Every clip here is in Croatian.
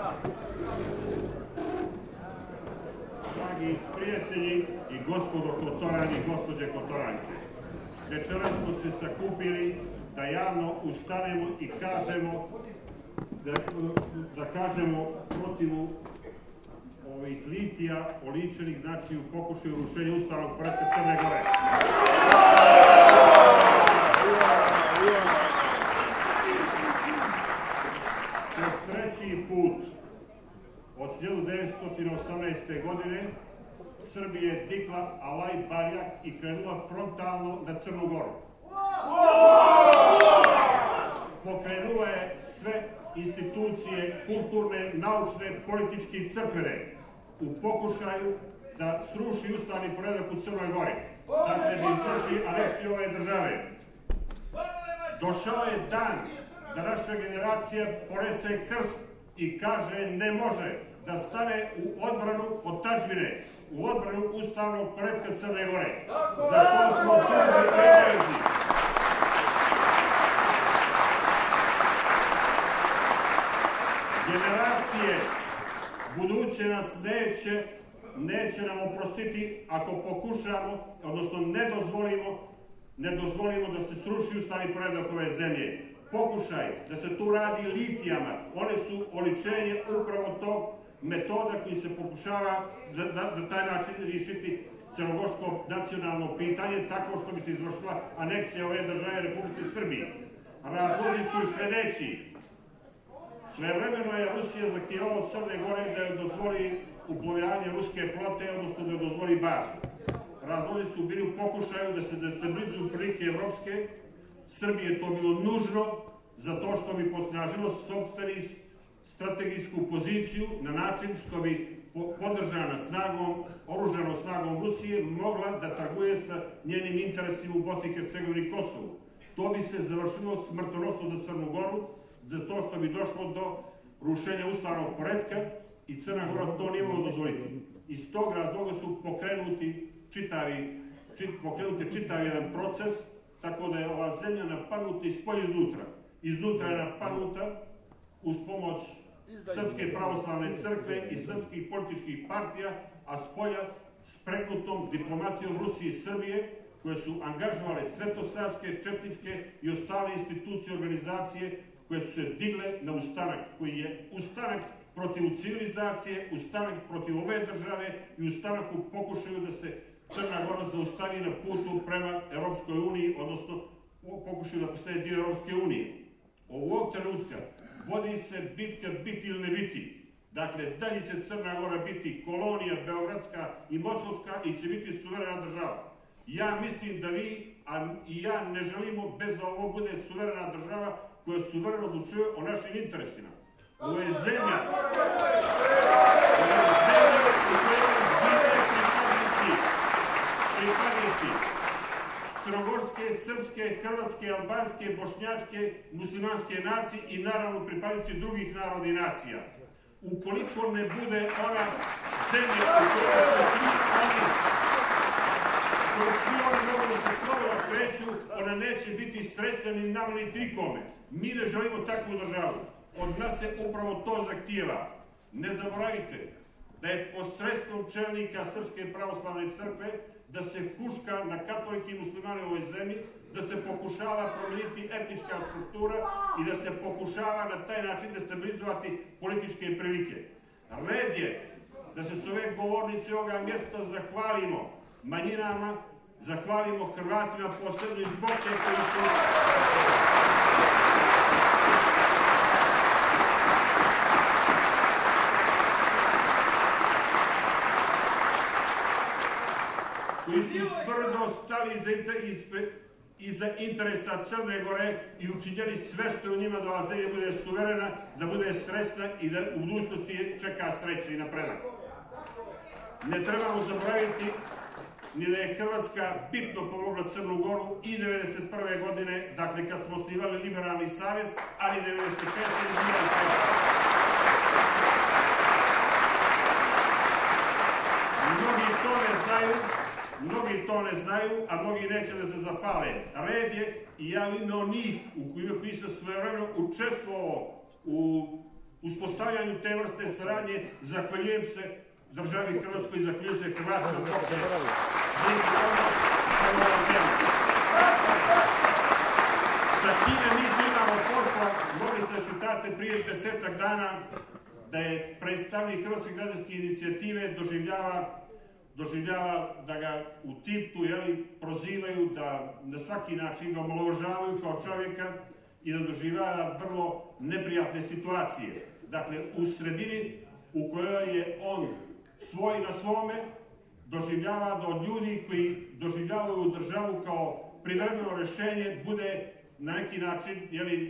Dragi prijatelji i gospodo Kotorani i gospođe Kotoranke, večeras smo se sakupili da javno ustanemo i kažemo da kažemo protivu ovih litija oličenih, znači u pokušaju rušenja ustavnog poretka Crne Gore. Po treći put od 1918. godine Srbija je dikla alaj barjak i krenula frontalno na Crnu Goru. Pokrenula je sve institucije kulturne, naučne, političke i crkvene u pokušaju da sruši ustavni poredak u Crnoj Gori, dakle da izvrši aneksiju ove države. Došao je dan da naša generacija ponese krst i kaže ne može da stane u odbranu otadžbine, u odbranu ustavnog poretka Crne Gore. Za to smo dužni i obavezni. Generacije buduće nas neće nam oprostiti ako pokušamo, odnosno ne dozvolimo da se sruši ustavni poredak ove zemlje. Pokušaj da se tu radi litijama, one su oličenje upravo tog metoda koji se pokušava na taj način riješiti crnogorsko nacionalno pitanje tako što bi se izvršila aneksija ove države Republike Srbije. Razlozi su sljedeći. Svevremeno je Rusija zahtijevala od Crne Gore da je dozvoli uplovljavanje ruske flote, odnosno da je dozvoli bazu. Razlozi su bili u pokušaju da se destabilizuju prilike evropske. Srbije je to bilo nužno zato što bi posnažilo sopstvenu strategijsku poziciju na način što bi podržana snagom, oružanom snagom Rusije mogla da trguje sa njenim interesima u Bosni i Hercegovini i Kosovu. To bi se završilo smrtonosno za Crnu Goru, zato što bi došlo do rušenja ustavnog poretka i Crna Gora to nije mogla dozvoliti. Iz tog razloga su pokrenuti čitav jedan proces, tako da je ova zemlja napadnuta ispolja iznutra. Iznutra je napadnuta uz pomoć Srpske pravoslavne crkve i srpskih političkih partija, a spolja spreknutom diplomatijom Rusije i Srbije, koje su angažovale svetosavske, četničke i ostale institucije i organizacije koje su se digle na ustanak, koji je ustanak protiv civilizacije, ustanak protiv ove države i ustanak u pokušaju da se Crna Gora zaustavi na putu prema Europskoj uniji, odnosno pokušaju da postane dio Europske unije. Ovog trenutka vodi se bitka biti ili ne biti. Dakle, da li će Crna Gora biti kolonija Beogradska i Moskovska i će biti suverena država. Ja mislim da vi, a i ja ne želimo bez da ovo bude suverena država koja suvereno odlučuje o našim interesima. Ovo je zemlja pripadnici crnogorske, srpske, hrvatske, albanske, bošnjačke, muslimanske nacije i naravno pripadnici drugih naroda i nacija. Ukoliko ne bude ona zemlja u kojoj se svi oni mogu da se slobodno kreću, ona neće biti srećna ni nama ni trikome. Mi ne želimo takvu državu. Od nas se upravo to zahtijeva. Ne zaboravite da je posredstvom čelnika Srpske pravoslavne crkve da se huška na katolike i muslimane u ovoj zemlji, da se pokušava promijeniti etnička struktura i da se pokušava na taj način destabilizovati političke prilike. Red je da se s ove govornice ovoga mjesta zahvalimo manjinama, zahvalimo Hrvatima, posebno iz Bosne koji su tvrdo stali iza interesa Crne Gore i učinjeli sve što je u njima da ova zemlja bude suverena, da bude srećna i da u budućnosti čeka sreća i napredak. Ne trebamo zaboraviti ni da je Hrvatska bitno pomogla Crnu Goru i 1991. godine, dakle kad smo osnivali Liberalni savez, ali 1996. i 2006. Mnogi to ne znaju, a mnogi neće da se zafale. Red je i ja imao njih u koji sam svojevremeno učestvovao u uspostavljanju te vrste saradnje zahvaljujem se državi Hrvatskoj i zahvaljujem se Hrvatskom pokretu. Sa kime mi imamo posla, mogli ste čitate prije 10 dana da je predstavnik Hrvatske građanske inicijative doživljava da ga u tiptu prozivaju, da na svaki način ga omalovažavaju kao čovjeka i da doživljava vrlo neprijatne situacije. Dakle, u sredini u kojoj je on svoj na svome, doživljava da od ljudi koji doživljavaju državu kao privremeno rješenje bude na neki način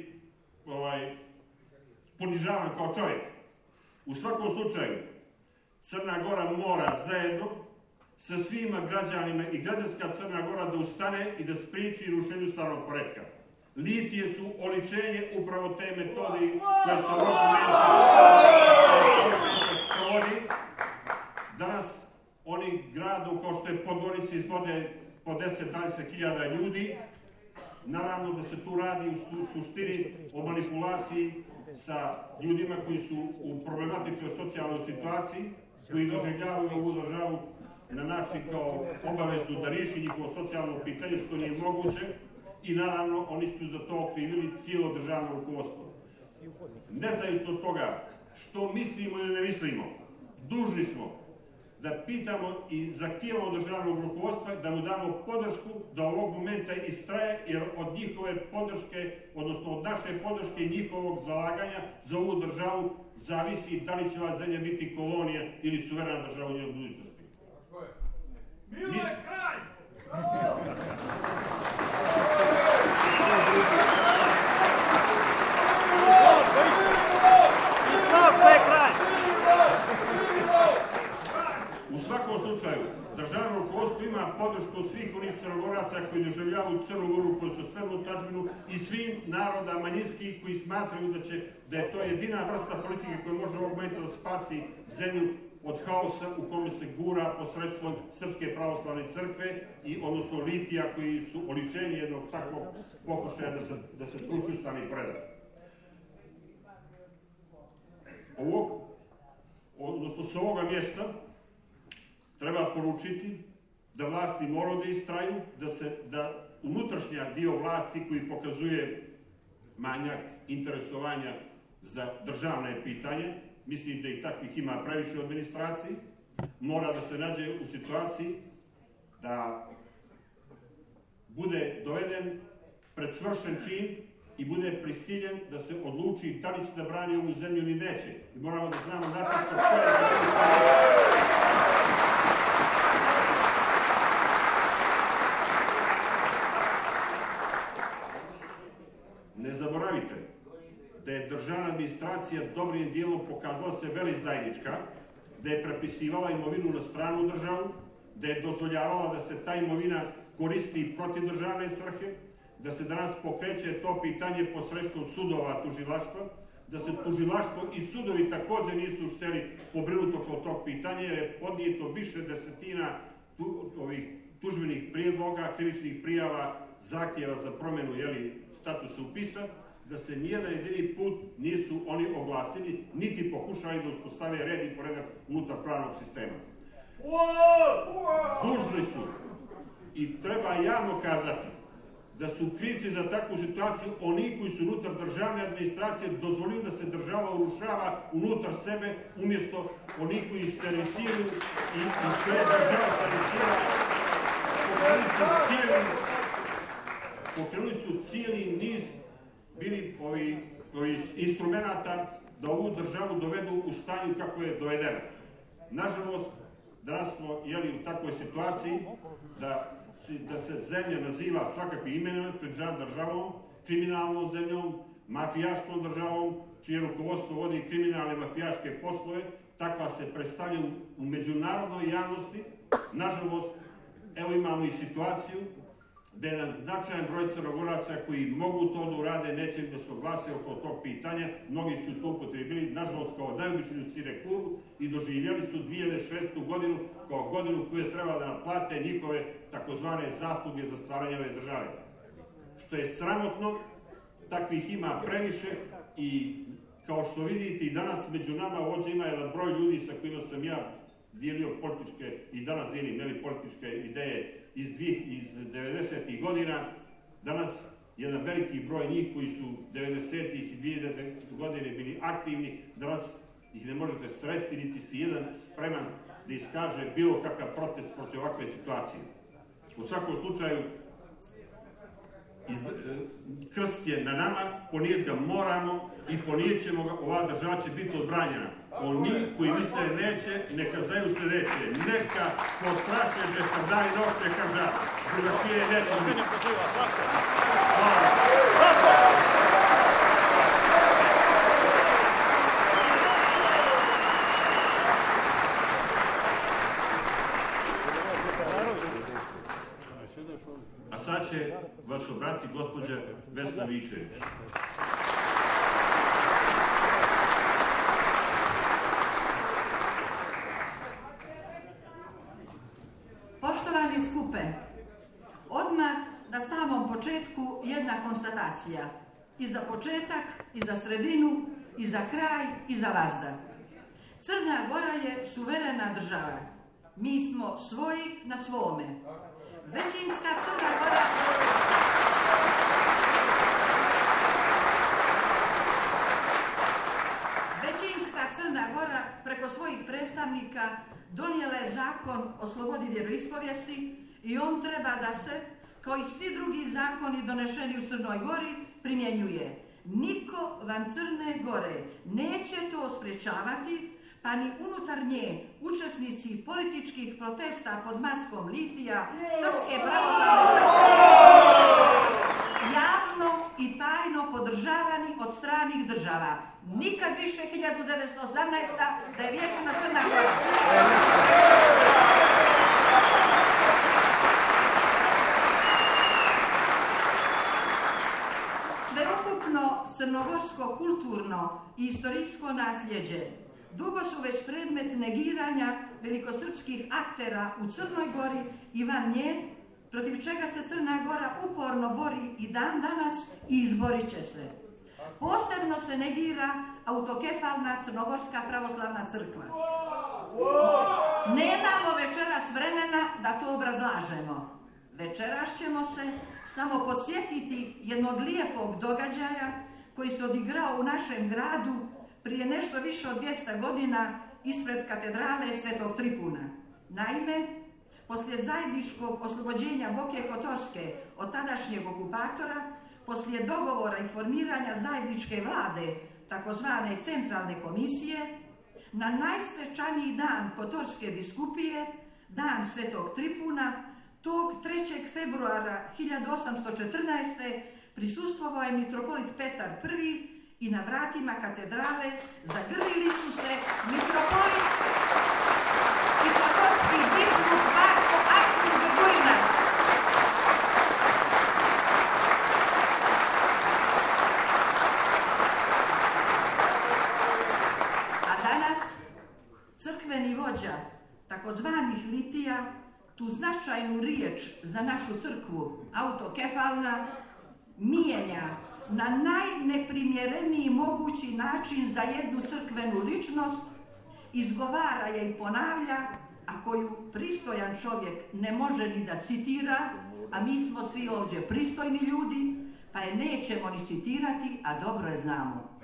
ponižavan kao čovjek. U svakom slučaju, Crna Gora mora zajedno sa svima građanima i građanska Crna Gora da ustane i da spriječi rušenju starog poretka. Litije su oličenje upravo te metode koje se ovog momenta sprovodi. Danas oni gradu kao što je Podgorica izvode po 10-20 hiljada ljudi. Naravno da se tu radi u suštini o manipulaciji sa ljudima koji su u problematičnoj socijalnoj situaciji, koji doživljavaju ovu državu na način kao obaveznu da riješi njihovo socijalno pitanje, što nije moguće, i naravno oni su za to okrivili cijelo državno rukovodstvo. Nezavisno od toga što mislimo ili ne mislimo, dužni smo da pitamo i zahtijevamo državnog rukovodstva da mu damo podršku da ovog momenta istraje, jer od njihove podrške, odnosno od naše podrške i njihovog zalaganja za ovu državu zavisi da li će ova zemlja biti kolonija ili suverena država u njenoj budućnosti. Milo je kraj! U svakom slučaju, državno rukovodstvo ima podršku svih onih Crnogoraca koji doživljavaju Crnu Goru, koji su spremnu tadžbinu i svim naroda manjinskih koji smatraju da je to jedina vrsta politike koja može ovog momenta da spasi zemlju od haosa u kome se gura posredstvom Srpske pravoslavne crkve i odnosno litija koji su oličenje jednog takvog pokušaja da se sruši ustavni poredak. Odnosno s ovoga mjesta treba poručiti da vlasti moraju da istraju, da unutrašnja dio vlasti koji pokazuje manjak interesovanja za državne pitanje, mislim da i takvih ima previše u administraciji, mora da se nađe u situaciji da bude doveden pred svršen čin i bude prisiljen da se odluči da li će da brani ovu zemlju ili neće. I moramo da znamo načisto što je Ne zaboravite da je državna administracija dobrim dijelom pokazala se velizdajnička, da je prepisivala imovinu na stranu državu, da je dozvoljavala da se ta imovina koristi protiv državne svrhe, da se danas pokreće to pitanje posredstvom sudova tužilaštva, da se tužilaštvo i sudovi također nisu htjeli pobrinuti oko tog pitanja, jer je podnijeto više desetina tužbenih prijedloga, krivičnih prijava, zahtjeva za promjenu statusa upisa, da se nijedan jedini put nisu oni oglasili, niti pokušali da uspostave red i poredak unutar pravnog sistema. Dužni su i treba javno kazati da su krivci za takvu situaciju oni koji su unutar državne administracije dozvolili da se država urušava unutar sebe, umjesto oni koji se resiraju i koje država se resira, pokrenuli su cijeli niz bili ovih instrumenta da ovu državu dovedu u stanju kako je dovedena. Nažalost, danas smo u takvoj situaciji da se zemlja naziva svakakvim imenom pred državom, kriminalnom zemljom, mafijaškom državom, čije rukovodstvo vodi kriminalne mafijaške poslove, takva se predstavlja u međunarodnoj javnosti. Nažalost, evo imamo i situaciju da je jedan značajan broj Crnogoraca koji mogu to da urade, neće da se oglase oko tog pitanja, mnogi su to upotrebili, nažalost, kao najobičniju sinekuru i doživjeli su 2006. godinu kao godinu koju je trebala da naplate njihove takozvane zasluge za stvaranje ove države. Što je sramotno, takvih ima previše i kao što vidite i danas među nama ovdje ima jedan broj ljudi sa kojima sam ja dijelio političke i danas dijelim političke ideje iz 90. godina. Danas jedan veliki broj njih koji su 90. i 2000. godine bili aktivni, danas ih ne možete sresti, niti si jedan spreman da iskaže bilo kakav protest protiv ovakve situacije. U svakom slučaju, krst je na nama, ponijeti ga moramo i ponijet ćemo ga, ova država će biti odbranjena. Oni koji misle neće, neka znaju sljedeće, neka postraše besardari noć, neka ža, drugačije neće biti. A sad će vas obrati gospođa Vesna Vičević. Poštovani skupe, odmah na samom početku jedna konstatacija. I za početak, i za sredinu, i za kraj, i za vazda. Crna Gora je suverena država. Mi smo svoji na svome. Većinska Crna Gora... Većinska Crna Gora preko svojih predstavnika donijela je zakon o slobodi vjeroispovijesti i on treba da se, kao i svi drugi zakoni donešeni u Crnoj Gori, primjenjuje. Niko van Crne Gore neće to spriječavati, pa ni unutar nje učesnici političkih protesta pod maskom litija Srpske pravoslavne crkve javno i tajno podržavani od stranih država. Nikad više 1918. da je vječna Crna Gora. Sveukupno crnogorsko kulturno i istorijsko nasljeđe dugo su već predmet negiranja velikosrpskih aktera u Crnoj Gori i van nje, protiv čega se Crna Gora uporno bori i dan danas i izborit će se. Posebno se negira autokefalna Crnogorska pravoslavna crkva. Nemamo večeras vremena da to obrazlažemo. Večeras ćemo se samo podsjetiti jednog lijepog događaja koji se odigrao u našem gradu prije nešto više od 200 godina ispred katedrale Svetog Tripuna. Naime, poslije zajedničkog oslobođenja Boke Kotorske od tadašnjeg okupatora, poslije dogovora i formiranja zajedničke vlade, takozvane centralne komisije, na najsvečaniji dan Kotorske biskupije, dan Svetog Tripuna, tog 3. februara 1814. prisustvovao je mitropolit Petar I i na vratima katedrale zagrlili su se mitropolit i kotorski biskup Marko Artur Grgujina. A danas crkveni vođa takozvanih litija tu značajnu riječ za našu crkvu, autokefalna, mijenja na najneprimjereniji mogući način za jednu crkvenu ličnost, izgovara je i ponavlja, a koju pristojan čovjek ne može ni da citira, a mi smo svi ovdje pristojni ljudi, pa je nećemo ni citirati, a dobro je znamo.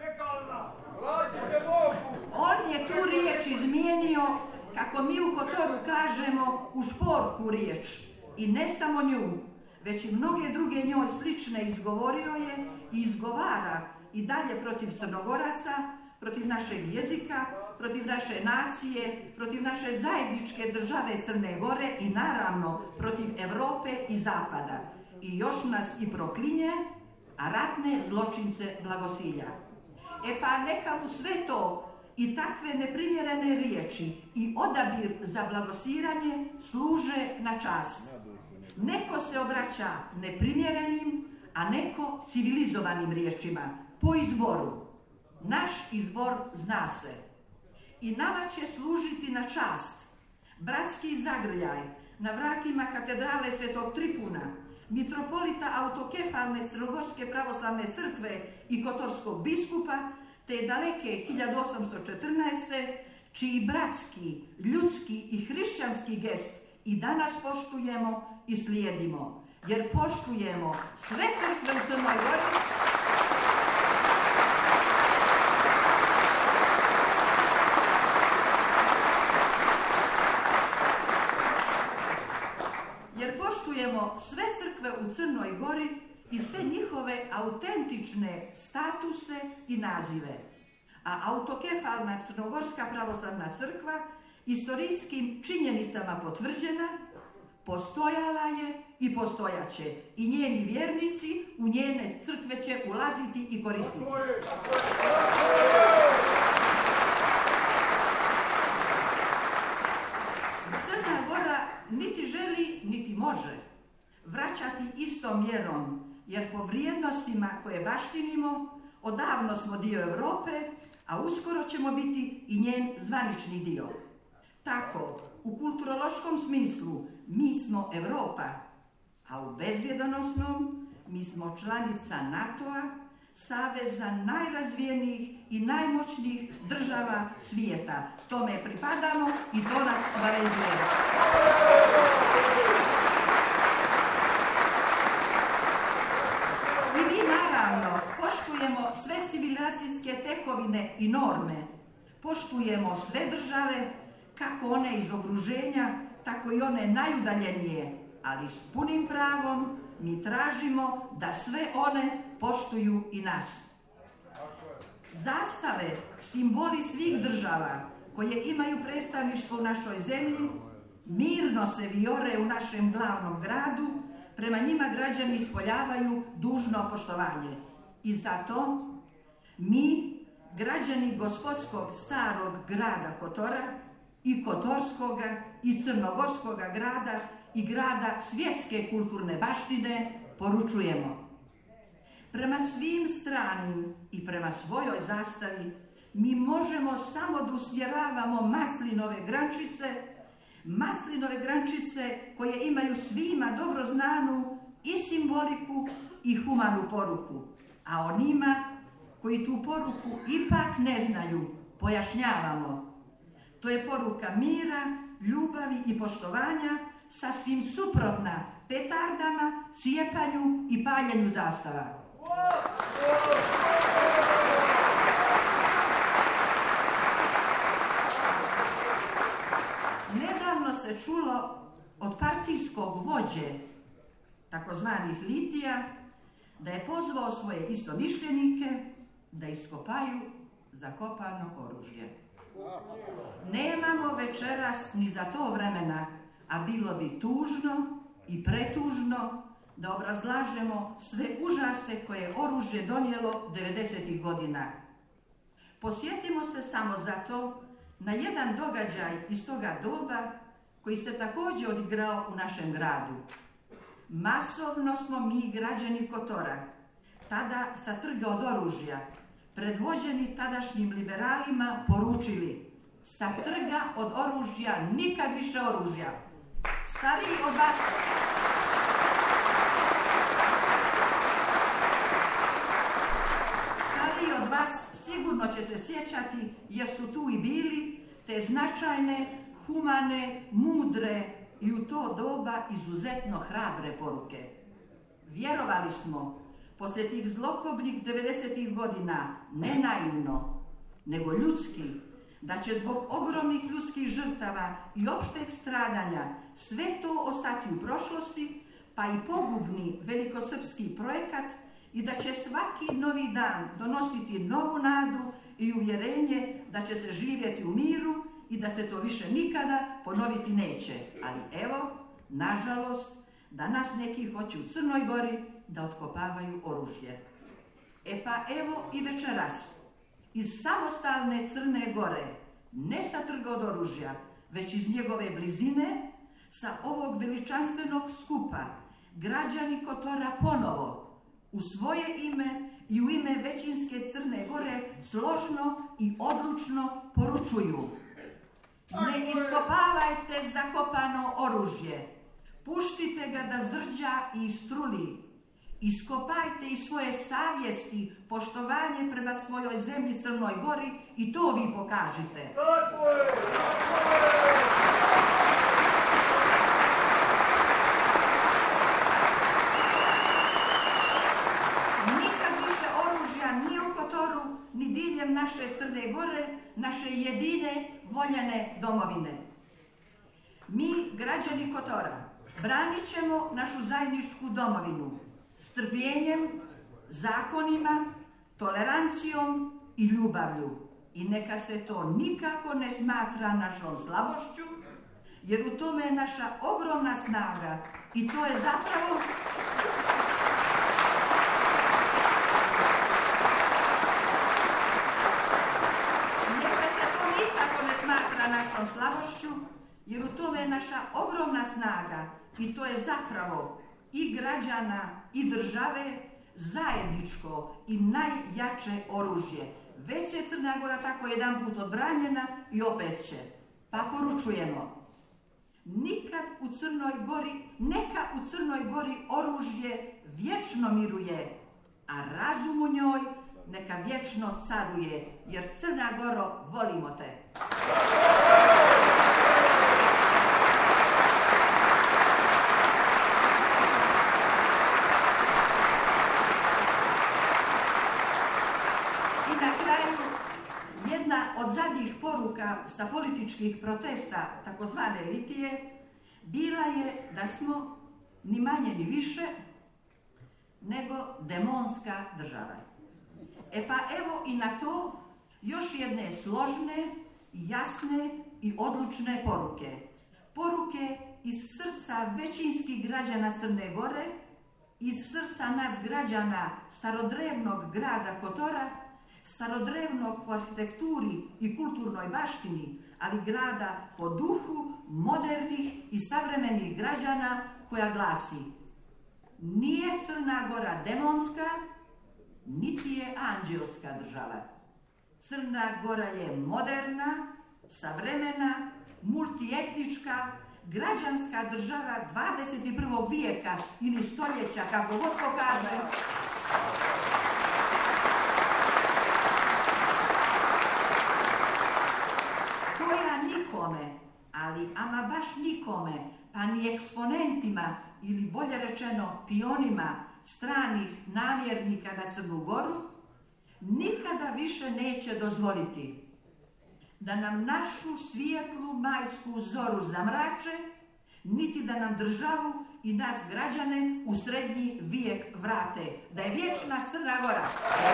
On je tu riječ izmijenio, kako mi u Kotoru kažemo, u šporku riječ. I ne samo nju, već i mnoge druge njoj slične izgovorio je i izgovara i dalje protiv Crnogoraca, protiv našeg jezika, protiv naše nacije, protiv naše zajedničke države Crne Gore i naravno protiv Europe i Zapada. I još nas i proklinje, a ratne zločince blagosilja. E pa neka mu sve to i takve neprimjerene riječi i odabir za blagosiranje služe na čast. Neko se obraća neprimjerenim, a neko civilizovanim riječima, po izboru. Naš izbor zna se. I nama će služiti na čast bratski zagrljaj na vratima katedrale Svetog Tripuna, mitropolita autokefalne Crnogorske pravoslavne crkve i kotorskog biskupa, te daleke 1814. čiji bratski, ljudski i hrišćanski gest i danas poštujemo i slijedimo, jer poštujemo sve crkve u Crnoj Gori, sve crkve u Crnoj Gori i sve njihove autentične statuse i nazive. A autokefalna Crnogorska pravoslavna crkva istorijskim činjenicama potvrđena, postojala je i postojaće i njeni vjernici u njene crkve će ulaziti i koristiti. Crna Gora niti želi, niti može vraćati istom mjerom, jer po vrijednostima koje baštinimo, odavno smo dio Europe, a uskoro ćemo biti i njen zvanični dio. Tako, u kulturološkom smislu, mi smo Europa, a u bezbjedonosnom mi smo članica NATO-a, saveza najrazvijenijih i najmoćnijih država svijeta. Tome pripadamo i to nas obavezuje. Poštujemo sve civilizacijske tekovine i norme, poštujemo sve države, kako one iz okruženja, tako i one najudaljenije, ali s punim pravom mi tražimo da sve one poštuju i nas. Zastave, simboli svih država koje imaju predstavništvo u našoj zemlji, mirno se vijore u našem glavnom gradu, prema njima građani ispoljavaju dužno poštovanje. I zato mi, građani gospodskog starog grada Kotora i Kotorskoga i Crnogorskoga grada i grada svjetske kulturne baštine, poručujemo. Prema svim stranim i prema svojoj zastavi mi možemo samo da usmjeravamo maslinove grančice koje imaju svima dobro znanu i simboliku i humanu poruku. A onima koji tu poruku ipak ne znaju, pojašnjavamo. To je poruka mira, ljubavi i poštovanja, sasvim suprotna petardama, cijepanju i paljenju zastava. Nedavno se čulo od partijskog vođe, takozvanih litija, da je pozvao svoje istomišljenike da iskopaju zakopano oružje. Nemamo večeras ni za to vremena, a bilo bi tužno i pretužno da obrazlažemo sve užase koje je oružje donijelo 90. godina. Posjetimo se samo zato na jedan događaj iz toga doba koji se također odigrao u našem gradu. Masovno smo mi, građani Kotora, tada sa trga od oružja, predvođeni tadašnjim liberalima, poručili: sa trga od oružja nikad više oružja. Stariji od vas sigurno će se sjećati, jer su tu i bili, te značajne, humane, mudre i u to doba izuzetno hrabre poruke. Vjerovali smo, poslije tih zlokobnih 90. godina, ne naivno, nego ljudski, da će zbog ogromnih ljudskih žrtava i opšteg stradanja sve to ostati u prošlosti, pa i pogubni velikosrpski projekat, i da će svaki novi dan donositi novu nadu i uvjerenje da će se živjeti u miru i da se to više nikada ponoviti neće. Ali evo, nažalost, danas neki hoće u Crnoj Gori da otkopavaju oružje. E pa evo i večeras, iz samostalne Crne Gore, ne sa trga od oružja, već iz njegove blizine, sa ovog veličanstvenog skupa, građani Kotora ponovo, u svoje ime i u ime većinske Crne Gore, složno i odlučno poručuju: ne iskopavajte zakopano oružje, puštite ga da zrđa i struli iskopajte iz svoje savjesti poštovanje prema svojoj zemlji Crnoj Gori i to vi pokažite. Tako je! Nikad više oružja ni u Kotoru, ni diljem naše Crne Gore, naše jedine voljene domovine. Mi, građani Kotora, branit ćemo našu zajedničku domovinu strpljenjem, zakonima, tolerancijom i ljubavlju. I neka se to nikako ne smatra našom slabošću, jer u tome je naša ogromna snaga i to je zapravo našom slabošću, jer u tome je naša ogromna snaga i to je zapravo i građana i države zajedničko i najjače oružje. Već je Crna Gora tako jedan put odbranjena i opet će. Pa poručujemo, neka u Crnoj Gori oružje vječno miruje, a razum u njoj neka vječno caruje, jer Crna Goro, volimo te. I na kraju, jedna od zadnjih poruka sa političkih protesta takozvane Litije bila je da smo ni manje ni više nego demonska država. E pa evo i na to još jedne složne, jasne i odlučne poruke. Poruke iz srca većinskih građana Crne Gore, iz srca nas građana starodrevnog grada Kotora, starodrevnog po arhitekturi i kulturnoj baštini, ali grada po duhu modernih i savremenih građana, koja glasi: nije Crna Gora demonska, niti je anđelska država. Crna Gora je moderna, savremena, multietnička, građanska država 21. vijeka ili stoljeća, kako god ko kaže. Koja nikome, ali ama baš nikome, pa ni eksponentima ili bolje rečeno pionima stranih namjernika na Crnu Goru, nikada više neće dozvoliti da nam našu svijetlu majsku zoru zamrače, niti da nam državu i nas građane u srednji vijek vrate. Da je vječna Crna Gora.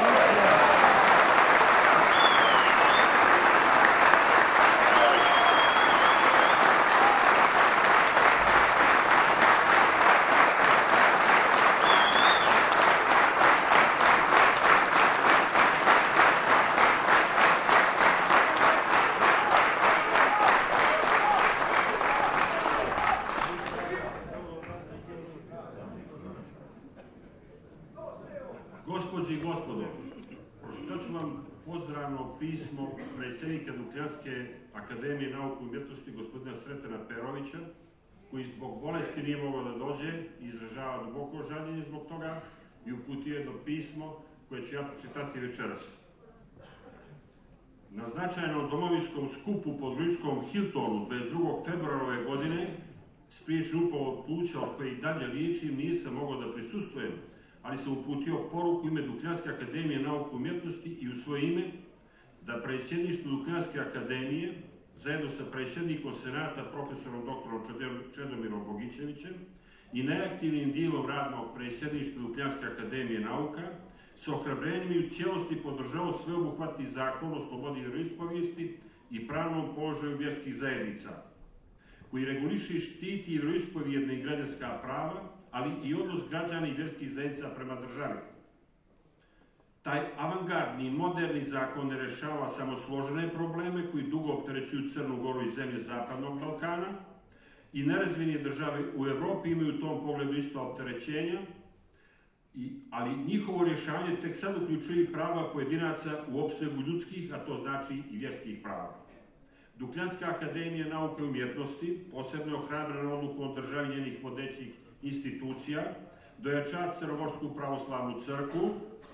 Gospođe i gospodo, pročitat ću vam pozdravno pismo predsjednika Dukljanske akademije nauke i umjetnosti gospodina Sretena Perovića, koji zbog bolesti nije mogao da dođe i izražava duboko žaljenje zbog toga i uputio jedno pismo koje ću ja pročitati večeras. Na značajnom domovinskom skupu pod Grčkom Hiltonu 22. februara ove godine, spriječen upao pluća od koje i dalje liječim, nisam mogao da prisustvujem, ali sam uputio poruku ime Dukljanske akademije nauke i umjetnosti i u svoje ime da predsjedništvo Dukljanske akademije, zajedno sa predsjednikom senata profesorom doktorom Čedomirom Bogićevićem i najaktivnim dijelom radnog predsjedništva Dukljanske akademije nauka, sa ohrabrenjem i u cijelosti podržao sveobuhvatni zakon o slobodi vjeroispovijesti i pravnom položaju vjerskih zajednica, koji reguliše i štiti vjeroispovijedna i građanska prava, ali i odnos građana i vjerskih zajednica prema državi. Taj avangardni i moderni zakon ne rješava samo složene probleme koji dugo opterećuju Crnu Goru i zemlje Zapadnog Balkana i nerazvijene države u Europi imaju u tom pogledu ista opterećenja, ali njihovo rješavanje tek sad uključuje prava pojedinaca u opsegu ljudskih, a to znači i vjerskih prava. Dukljanska akademija nauke i umjetnosti posebno je ohrabrena odlukom o državi njenih vodećih institucija dojača Crnogorsku pravoslavnu crkvu,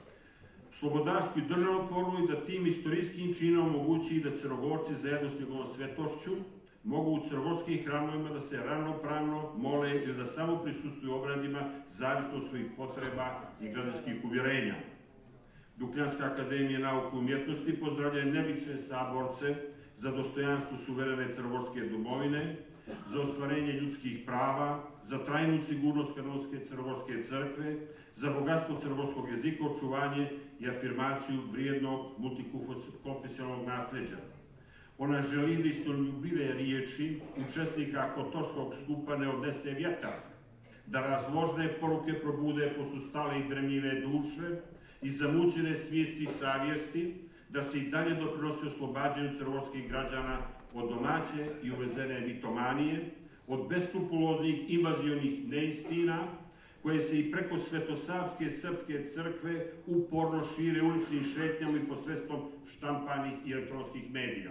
slobodarsku i državotvornu i da tim istorijskim činom omogući da Crnogorci zajedno s njegovom svetošću mogu u crnogorskim hramovima da se ravnopravno mole ili da samo prisustvuju obradima zavisno od svojih potreba i građanskih uvjerenja. Dukljanska akademija nauke i umjetnosti pozdravlja nevične saborce za dostojanstvo suverene crnogorske domovine, za ostvarenje ljudskih prava, za trajnu sigurnost kanonske crnogorske crkve, za bogatstvo crnogorskog jezika, očuvanje i afirmaciju vrijednog multikonfesionalnog nasljeđa. Ona želi da istoljubive riječi učesnika Kotorskog skupa ne odnese vjetar, da razložne poruke probude posustale i dremljive duše i zamućene svijesti i savjesti, da se i dalje doprinosi oslobađanju crnogorskih građana od domaće i uvezene mitomanije, od beskrupuloznih invazionih neistina, koje se i preko svetosavske srpske crkve uporno šire uličnim šetnjama i posredstvom štampanih i elektronskih medija.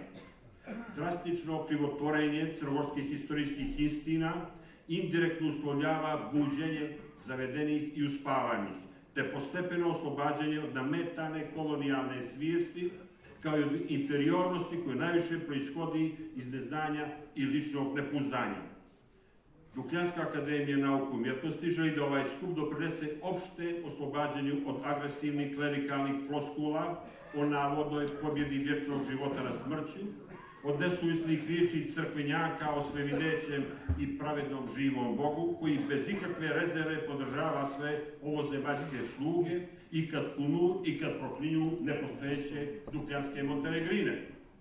Drastično krivotvorenje crnogorskih historijskih istina indirektno uslovljava buđenje zavedenih i uspavanih, te postepeno oslobađanje od nametane kolonijalne svijesti, kao i od inferiornosti koje najviše proishodi iz neznanja i ličnog nepouzdanja. Dukljanska akademija nauke i umjetnosti želi da ovaj skup doprinese opšte oslobađanju od agresivnih klerikalnih floskula o navodnoj pobjedi vječnog života na smrću, od nesuvislih riječi crkvenjaka o svevidećem i pravednom živom Bogu, koji bez ikakve rezerve podržava sve ovozemaljske sluge i kad kunu i kad proklinju nepostojeće dukljanske montenegrine.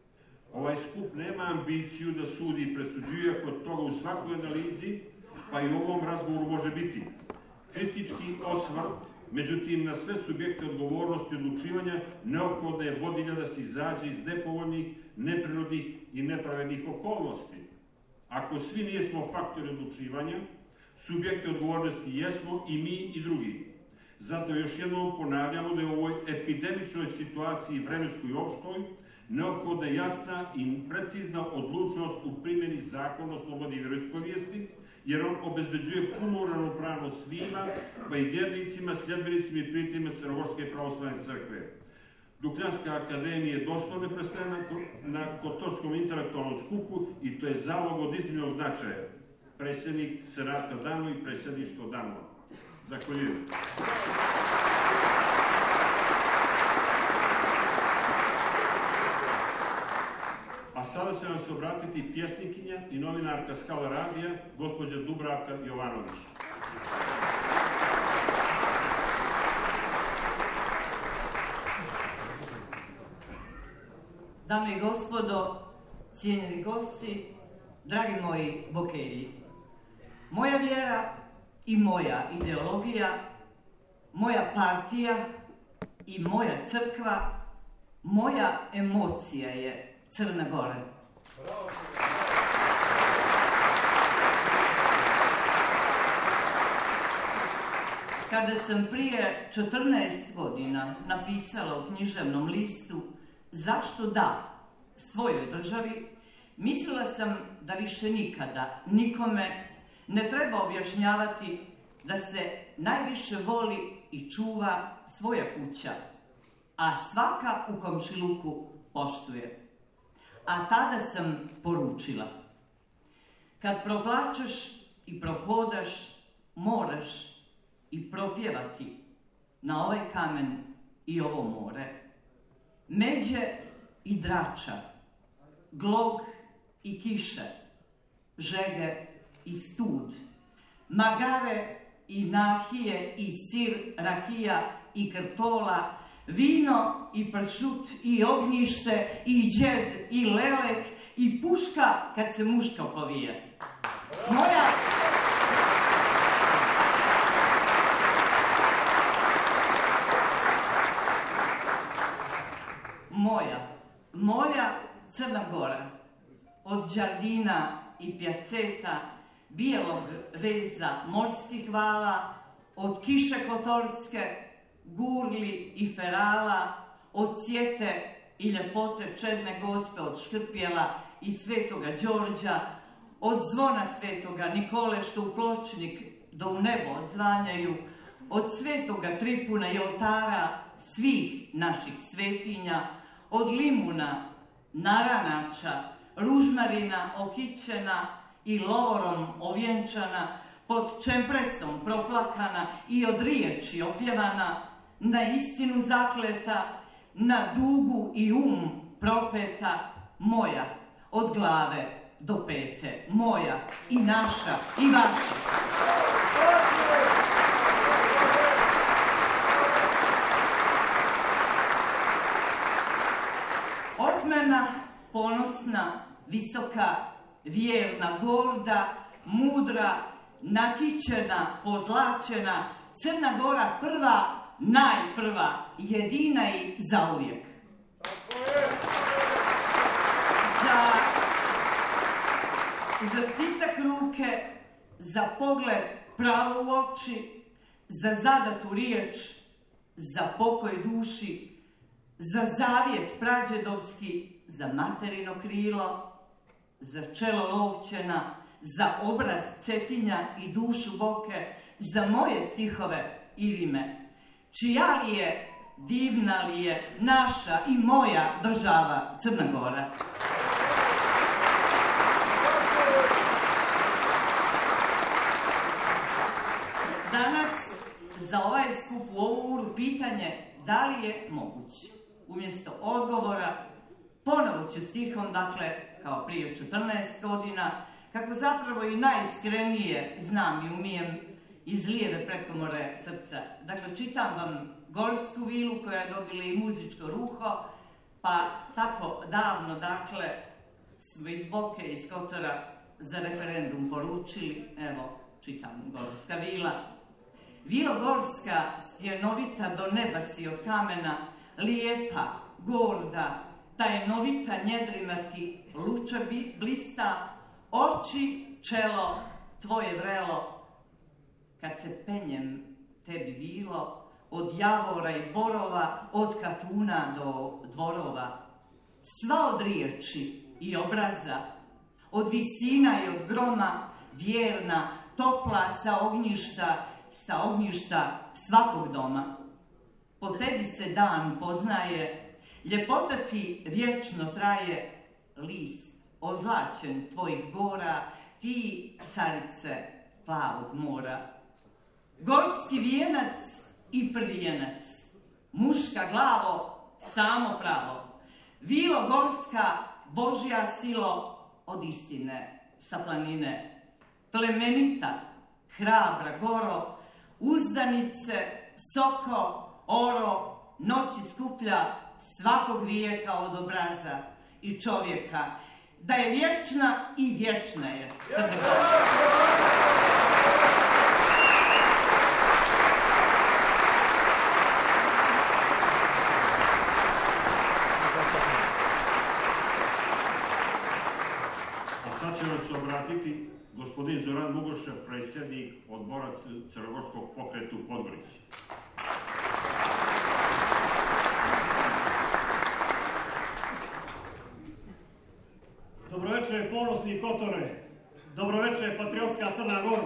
Ovaj skup nema ambiciju da sudi i presuđuje, kod toga u svakoj analizi, pa i u ovom razgovoru može biti kritički osvrt, međutim na sve subjekte odgovornosti i odlučivanja neophodna je vodilja da se izađe iz nepovoljnih, neprirodnih i nepravednih okolnosti. Ako svi nijesmo faktori odlučivanja, subjekti odgovornosti jesmo i mi i drugi. Zato još jednom ponavljamo da je u ovoj epidemičnoj situaciji vremenskoj i opštoj neophodna jasna i precizna odlučnost u primjeni zakona o slobodi vjeroispovijesti, jer on obezbeđuje punu ravnopravnost svima, pa i vjernicima, sljedbenicima i prijateljima Crnogorske pravoslavne crkve. Dukljanska akademija je doslovno predstavljena na Kotorskom intelektualnom skupu i to je zalog od iznimnog značaja. Predsjednik Senata Danova i predsjedništvo Danova. Zahvaljujem. A sada će nam se obratiti pjesnikinja i novinarka Skala radija, gospođa Dubravka Jovanović. Dame i gospodo, cijenjeni gosti, dragi moji bokelji, moja vjera i moja ideologija, moja partija i moja crkva, moja emocija je Crna Gora. Kada sam prije 14 godina napisala u književnom listu zašto da svojoj državi, mislila sam da više nikada nikome ne treba objašnjavati da se najviše voli i čuva svoja kuća, a svaka u komšiluku poštuje. A tada sam poručila, kad proplačeš i prohodaš, moraš i propjevati na ovaj kamen i ovo more. Međe i drača, glog i kiše, žege i stud, magare i nahije i sir, rakija i krtola, vino i pršut i ognjište i džed i lelek i puška kad se muška povije. Moja Crna Gora, od Đardina i Pjaceta, bijelog veza morskih vala, od kiše kotorske, gurli i ferala, od sjete i ljepote Čedne Gospe, od Škrpjela i Svetoga Đorđa, od zvona Svetoga Nikole što u pločnik do u nebo odzvanjaju, od Svetoga Tripuna i oltara svih naših svetinja, od limuna, naranača, ružmarina okićena i lovorom ovjenčana, pod čempresom proplakana i od riječi opjevana, na istinu zakleta, na dugu i propeta, moja, od glave do pete, moja i naša i vaša. Otmena, ponosna, visoka, vjerna, gorda, mudra, nakićena, pozlačena, Crna Gora prva, najprva, jedina i zauvijek. Za stisak ruke, za pogled pravo u oči, za zadatu riječ, za pokoj duši, za zavjet prađedovski, za materino krilo, za čelo lovčena, za obraz Cetinja i dušu Boke, za moje stihove i rime, čija li je, divna li je naša i moja država Crna Gora. Danas za ovaj skup u ovu uru pitanje da li je moguće. Umjesto odgovora ponovo ću stihom, dakle, kao prije 14 godina, kako zapravo i najiskrenije znam i umijem iz lijeve prekomore srca. Dakle, čitam vam Gorsku vilu koja je dobila i muzičko ruho, pa tako davno, dakle, smo iz Boke i iz Kotora za referendum poručili, evo, čitam Gorska vila. Vilo Gorska, stjenovita do neba si od kamena, lijepa, gorda, tajnovita njedrima ti luča blista, oči, čelo, tvoje vrelo, kad se penjem tebi vilo, od javora i borova, od Katuna do dvorova, sva od riječi i obraza, od visina i od groma, vjerna, topla sa ognjišta svakog doma. Po tebi se dan poznaje, ljepota ti vječno traje, list ozlačen tvojih gora, ti carice plavog mora. Gorski vijenac i prvijenac, muška glavo, samo pravo. Vilo Gorska, Božja silo, od istine sa planine. Plemenita, hrabra goro, uzdanice, soko, oro, noći skuplja svakog vijeka od obraza i čovjeka. Da je vječna i vječna je. A sad će nam se obratiti gospodin Zoran Mugoša, predsjednik odbora Crnogorskog pokreta u Podgorici. Dobroveče, ponosni Kotore. Dobroveče, patriotska Crna Gora.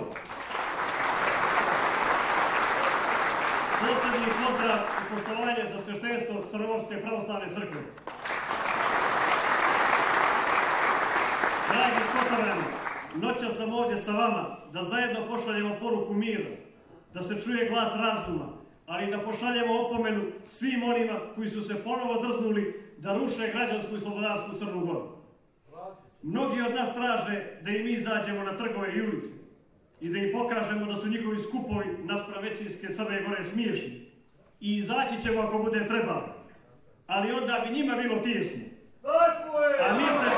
Posebni pozdrav i poštovanje za sveštenstvo Crnogorske pravoslavne crkve. Dragi Kotorani, noća sam ovdje sa vama da zajedno pošaljemo poruku mira, da se čuje glas razuma, ali i da pošaljemo opomenu svim onima koji su se ponovo drznuli da ruše građansku i slobodarsku Crnu Goru. Mnogi od nas traže da i mi izađemo na trgove i ulice i da im pokažemo da su njihovi skupovi naspram većinske Crne Gore smiješni. I izaći ćemo ako bude trebalo, ali onda bi njima bilo tijesno. A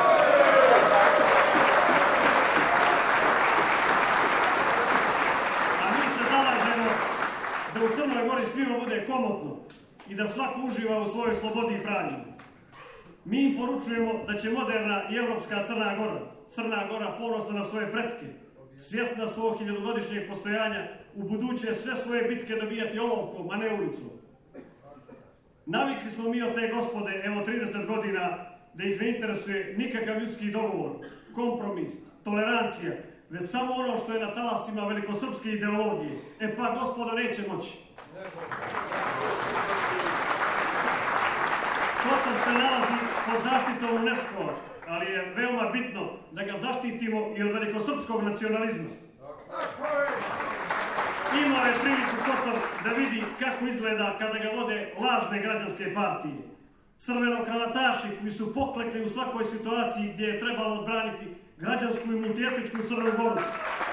mi se zalažemo da u Crnoj Gori svima bude komotno i da svako uživa u svojoj slobodi i pravima. Mi im poručujemo da će moderna i evropska Crna Gora ponosna na svoje pretke, svjesna svog 1000-godišnjeg postojanja, u buduće sve svoje bitke dobijati olovkom, a ne ulicom. Navikli smo mi od te gospode, evo 30 godina, da ih ne interesuje nikakav ljudski dogovor, kompromis, tolerancija, već samo ono što je na talasima velikosrpske ideologije. E pa, gospodo, neće moći. Kotor se nalazi pod zaštitom UNESCO-a, ali je veoma bitno da ga zaštitimo i od velikosrpskog nacionalizma. Imao je priliku Kotor da vidi kako izgleda kada ga vode lažne građanske partije. Crvenokravataši koji su poklekli u svakoj situaciji gdje je trebalo odbraniti građansku i multietničku Crnu Goru.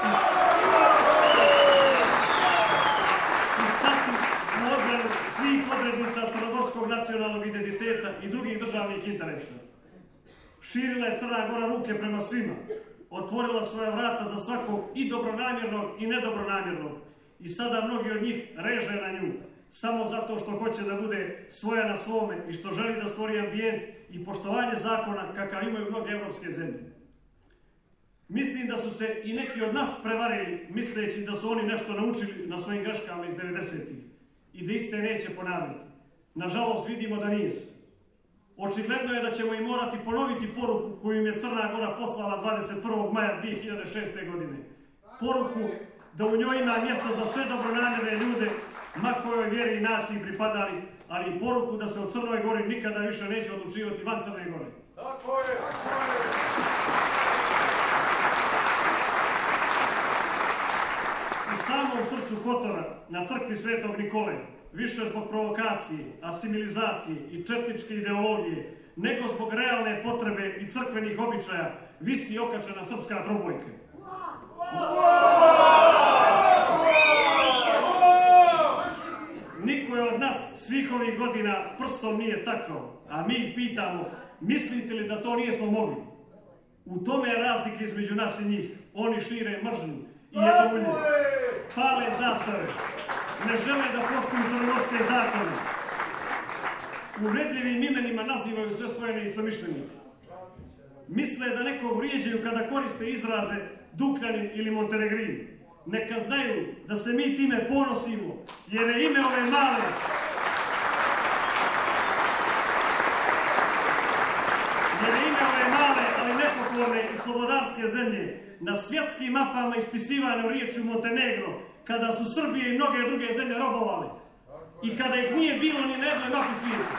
I stati u odbranu svih odrednica crnogorskog nacionalnog identiteta i drugih državnih interesa. Širila je Crna Gora ruke prema svima. Otvorila svoja vrata za svakog i dobronamjernog i nedobronamjernog. I sada mnogi od njih reže na nju. Samo zato što hoće da bude svoja na svome i što želi da stvori ambijent i poštovanje zakona kakav imaju mnoge evropske zemlje. Mislim da su se i neki od nas prevarili misleći da su oni nešto naučili na svojim greškama iz 90-ih i da iste neće ponavljati. Nažalost vidimo da nisu. Očigledno je da ćemo i morati ponoviti poruku koju im je Crna Gora poslala 21. maja 2006. godine. Poruku da u njoj ima mjesto za sve dobronamjerne ljude, ma kojoj vjeri i naciji pripadali, ali i poruku da se u Crnoj Gori nikada više neće odlučivati van Crne Gore. Tako je! U samom srcu Kotora, na crkvi Svetog Nikole, više zbog provokacije, asimilizacije i četničke ideologije, nego zbog realne potrebe i crkvenih običaja, visi okačena srpska trobojka. Niko je od nas svih ovih godina prstom nije takao, a mi ih pitamo, mislite li da to nijesmo mogli? U tome je razlika između nas i njih. Oni šire mržnju i jednoumlje, pale zastave, ne žele da poštuju crnogorske zakone. Uvredljivim imenima nazivaju sve svoje neistomišljenike. Misle da nekog vrijeđaju kada koriste izraze Dukljanin ili Montenegrin. Neka znaju da se mi time ponosimo, jer je ime ove male ali nepokorne i slobodarske zemlje na svjetskim mapama ispisivane u riječju Montenegro, kada su Srbije i mnoge druge zemlje robovali i kada ih nije bilo ni na jednoj mapi svijeta.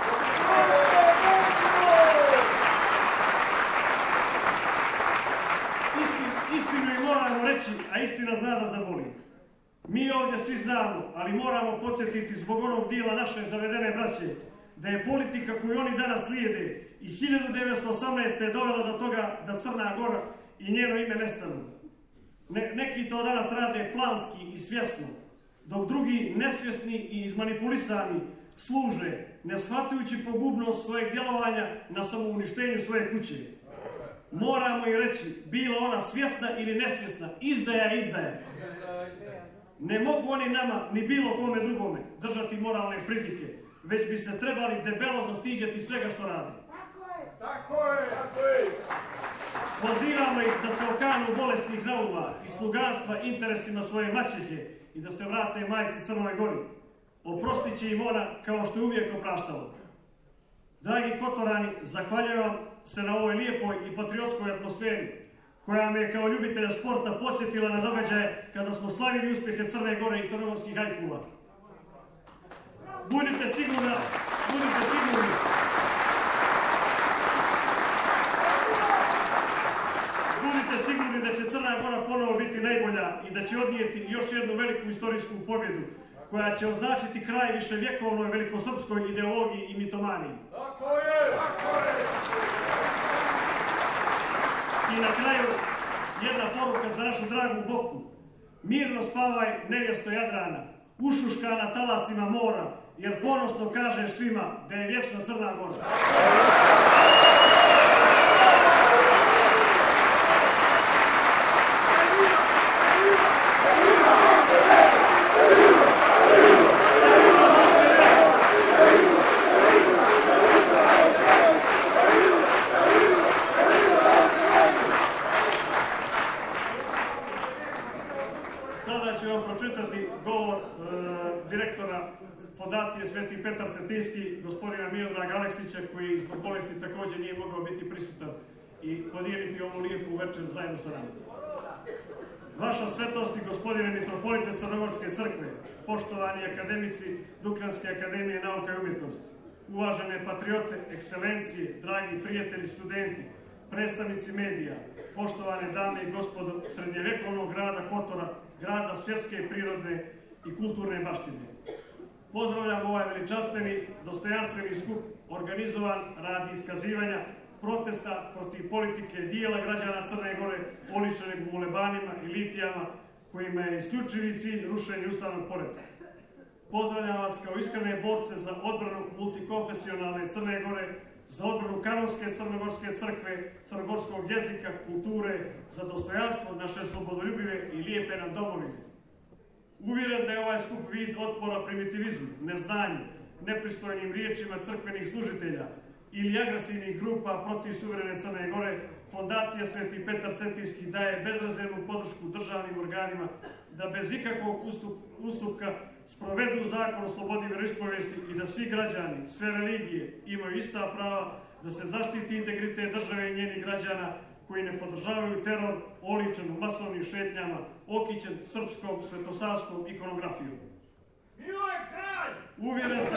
Istinu i moramo reći, a istina zna da zaboli. Mi ovdje svi znamo, ali moramo podsjetiti zbog onog dijela naše zavedene braće, da je politika koju oni danas slijede i 1918. dovela do toga da Crna Gora i njeno ime nestanu. Neki to danas rade planski i svjesno, dok drugi nesvjesni i izmanipulisani služe, ne shvatajući pogubnost svojeg djelovanja na samouništenju svoje kuće. Moramo i reći, bila ona svjesna ili nesvjesna, izdaja je izdaja. Ne mogu oni nama, ni bilo kome drugome, držati moralne pritike, već bi se trebali debelo zastiđati svega što rade. Tako je! Pozivamo ih da se okanu bolesnih nauma i sluganstva interesima svoje maćehe i da se vrate majci Crnoj Gori. Oprostit će im ona kao što je uvijek opraštalo. Dragi Kotorani, zahvaljujem vam se na ovoj lijepoj i patriotskoj atmosferi koja me kao ljubitelja sporta podsjetila na događaje kada smo slavili uspjehe Crne Gore i crnogorskih hajkula. Budite sigurni da će Crna Gora ponovo biti najbolja i da će odnijeti još jednu veliku istorijsku pobjedu koja će označiti kraj viševjekovnoj velikosrpskoj ideologiji i mitomaniji. Tako je! I na kraju jedna poruka za našu dragu Boku. Mirno spavaj, nevjesto Jadrana, ušuškana talasima mora, jer ponosno kažeš svima da je vječna Crna Gora. Sada ću vam pročitati govor direktora Fondacije Sveti Petar Cetinski, gospodina Miodraga Aleksića, koji zbog bolesti također nije mogao biti prisutan i podijeliti ovu lijepu večer zajedno sa nama. Vaša svetosti, gospodine mitropolite Crnogorske crkve, poštovani akademici Dukljanske akademije nauka i umjetnosti, uvažene patriote, ekscelencije, dragi prijatelji, studenti, predstavnici medija, poštovane dame i gospodo srednjevjekovnog grada Kotora, grada svjetske prirodne i kulturne baštine. Pozdravljam ovaj veličanstveni, dostojanstveni skup organizovan radi iskazivanja protesta protiv politike dijela građana Crne Gore oličenih mulebanima i litijama kojima je isključivi cilj rušenje ustavnog poretka. Pozdravljam vas kao iskrene borce za odbranu multikonfesionalne Crne Gore, za odbranu kanonske Crnogorske crkve, crnogorskog jezika, kulture, za dostojanstvo naše slobodoljubive i lijepe nam domovine. Uvjeren da je ovaj skup vid otpora primitivizmu, neznanju, nepristojnim riječima crkvenih služitelja ili agresivnih grupa protiv suverene Crne Gore, Fondacija Sveti Petar Cetinski daje bezrezervnu podršku državnim organima da bez ikakvog ustupka sprovedu zakon o slobodi vjeroispovijesti i da svi građani, sve religije imaju ista prava, da se zaštiti integritet države i njenih građana koji ne podržavaju teror oličen u masovnim šetnjama, okićen srpskom svetosavskom ikonografijom. Milo je kralj! Uvjeren sam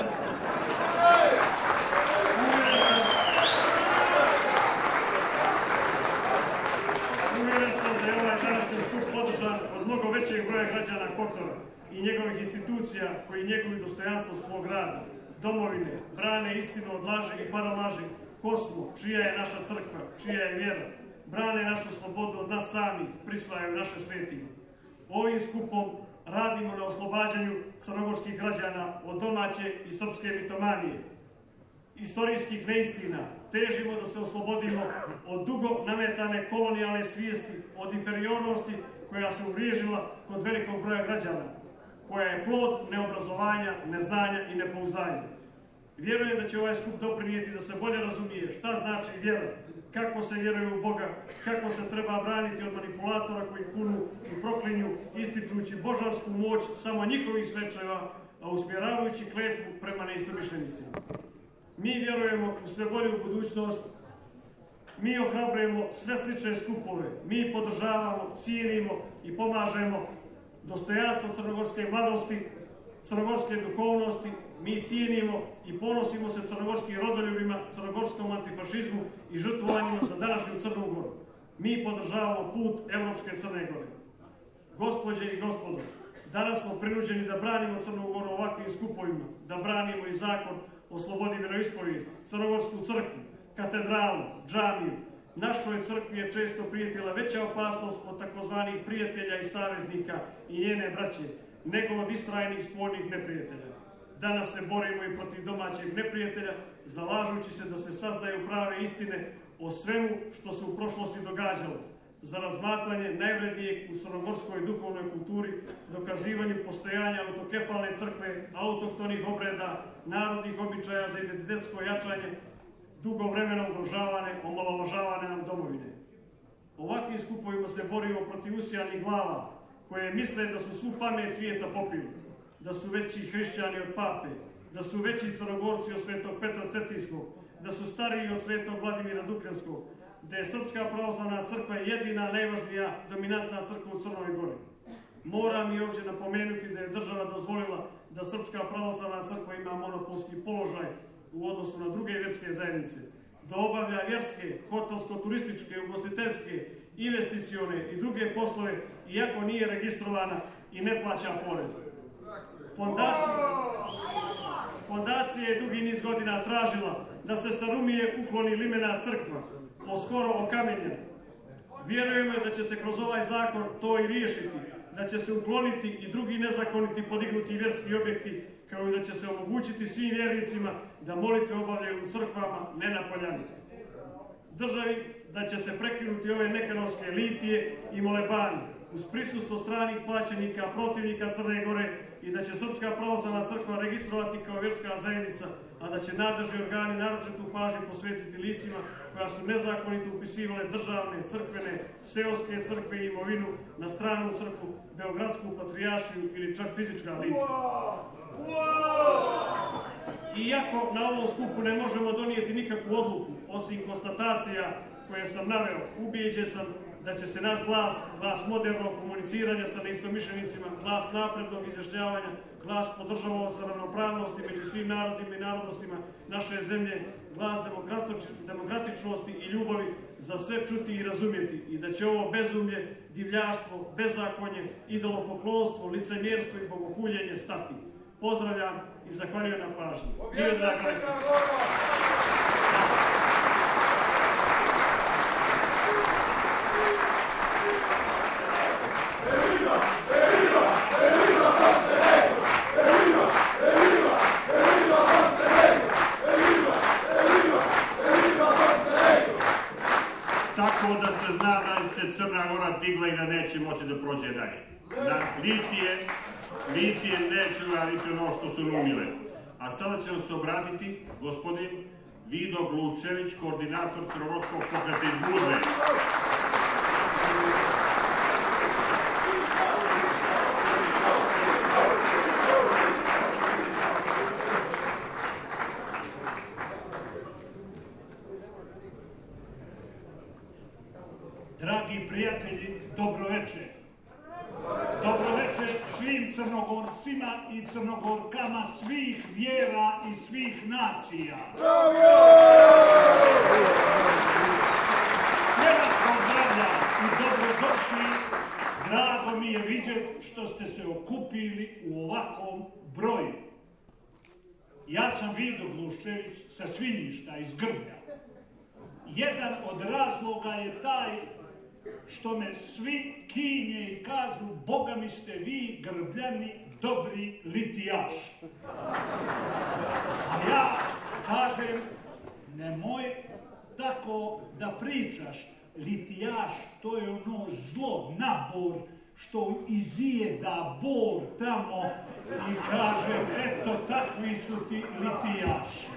da je ovaj današnji skup podržan od mnogo većeg broja građana Kotora i njegovih institucija koji njeguju dostojanstvo svog rada, domovine, brane istinu od laži i paralaži, ko smo, čija je naša crkva, čija je vjera, brane našu slobodu od nas samih, prisvajaju naše svetinje. Ovim skupom radimo na oslobađanju crnogorskih građana od domaće i srpske mitomanije, istorijskih neistina, težimo da se oslobodimo od dugo nametane kolonijalne svijesti, od inferiornosti koja se uvriježila kod velikog broja građana, koja je plod neobrazovanja, neznanja i nepouzdanja. Vjerujem da će ovaj skup doprinijeti da se bolje razumije šta znači vjera, kako se vjeruje u Boga, kako se treba braniti od manipulatora koji kunu i proklinju, ističući božansku moć samo njihovih svečeva, a usmjeravajući kletvu prema neistomišljenicima. Mi vjerujemo u sve bolju budućnost, mi ohrabrujemo sve slične skupove, mi podržavamo, cijenimo i pomažemo dostojanstvo crnogorske mladosti, crnogorske duhovnosti, mi cijenimo i ponosimo se crnogorskim rodoljubima, crnogorskom antifašizmu i žrtvovanjima za današnju Crnu Goru. Mi podržavamo put Evropske Crne Gore. Gospođe i gospodo, danas smo prinuđeni da branimo Crnu Goru ovakvim skupovima, da branimo i zakon o slobodi vjeroispovijesti, Crnogorsku crkvu, katedralu, džamiju. Našoj crkvi je često prijetila veća opasnost od takozvanih prijatelja i saveznika i njene braće, nego od istrajnih spoljnih neprijatelja. Danas se borimo i protiv domaćeg neprijatelja, zalažući se da se saznaju prave istine o svemu što se u prošlosti događalo, za razmatranje najvrednijeg u crnogorskoj duhovnoj kulturi, dokazivanju postojanja autokefalne crkve, autohtonih obreda, narodnih običaja za identitetsko jačanje, dugo vremena ugrožavane, omalovažavane nam domovine. Ovakvim skupovima se borimo protiv usijanih glava, koje misle da su svu pamet svijeta popili, da su veći hrišćani od pape, da su veći crnogorci od svetog Petra Cetinskog, da su stariji od svetog Vladimira Dukljanskog, da je Srpska pravoslavna crkva jedina, najvažnija, dominantna crkva u Crnoj Gori. Moram i ovdje napomenuti da je država dozvolila da Srpska pravoslavna crkva ima monopolski položaj u odnosu na druge vjerske zajednice, da obavlja vjerske, hotelsko-turističke, ugostiteljske, investicione i druge poslove, iako nije registrovana i ne plaća porez. Fondacija je dugi niz godina tražila da se sa Rumije ukloni limena crkva, poskoro okamenjena. Vjerujemo da će se kroz ovaj zakon to i riješiti, da će se ukloniti i drugi nezakoniti podignuti vjerski objekti, kao i da će se omogućiti svim vjernicima da molitve obavljaju u crkvama, ne na poljani. Državi da će se prekinuti ove nekanovske litije i molebani, uz prisustvo stranih plaćenika, protivnika Crne Gore, i da će Srpska pravoslavna crkva registrovati kao vjerska zajednica, a da će nadležni organi naročitu pažnju posvetiti licima koja su nezakonito upisivale državne, crkvene, seoske crkve i imovinu na stranu crkvu, Beogradsku patrijaršiju ili čak fizička lica. Iako na ovom skupu ne možemo donijeti nikakvu odluku, osim konstatacija koje sam naveo, ubijeđen sam da će se naš glas modernog komuniciranja sa neistomišljenicima, glas naprednog izjašnjavanja, glas podržavaoca ravnopravnosti među svim narodima i narodnostima naše zemlje, glas demokratičnosti i ljubavi za sve čuti i razumjeti i da će ovo bezumlje, divljaštvo, bezakonje, idolopoklonstvo, licemjerstvo i bogohuljenje stati. Pozdravljam i zahvaljujem na pažnji. Tako da se zna da se Crna Gora digla i da neće moći da prođe dalje. Litije neće raditi ono što su numile. A sada će vam se obratiti gospodin Vido Glučević, koordinator Crnogorskog pokreta iz Budve. Dragi prijatelji, dobroveče. Dobroveče svim Crnogorcima i Crnogorkama svih vjera i svih nacija. Sve vas pozdravljam i dobrodošli. Drago mi je vidjeti što ste se okupili u ovakvom broju. Ja sam Vido Gluščević sa Svinjišta iz Grblja. Jedan od razloga je taj što me svi kinje i kažu Boga mi ste vi Grbljani dobri litijaši. A ja kažem nemoj tako da pričaš. Litijaš to je ono zlo, nabor što izjeda bor tamo i kaže eto takvi su ti litijaši.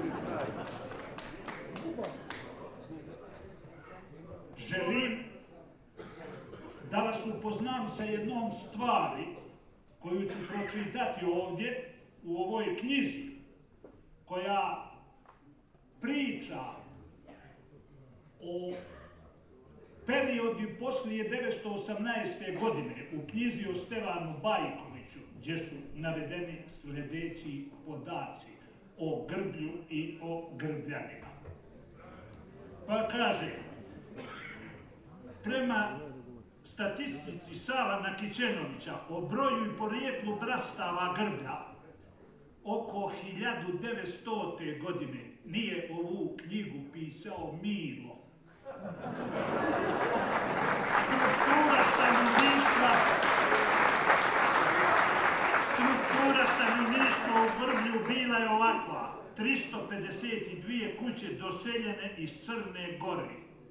Želim da vas upoznam sa jednom stvari koju ću pročitati ovdje u ovoj knjizi koja priča o periodu poslije 1918. godine u knjizi o Stevanu Bajkoviću gdje su navedeni sljedeći podaci o Grblju i o Grbljanima. Pa kaže, prema statistici Sava Nakićenovića o broju i porijeklu brastava Grblja oko 1900. godine nije ovu knjigu pisao Milo. Struktura stanovništva u Grblju bila je ovakva. 352 kuće doseljene iz Crne Gore.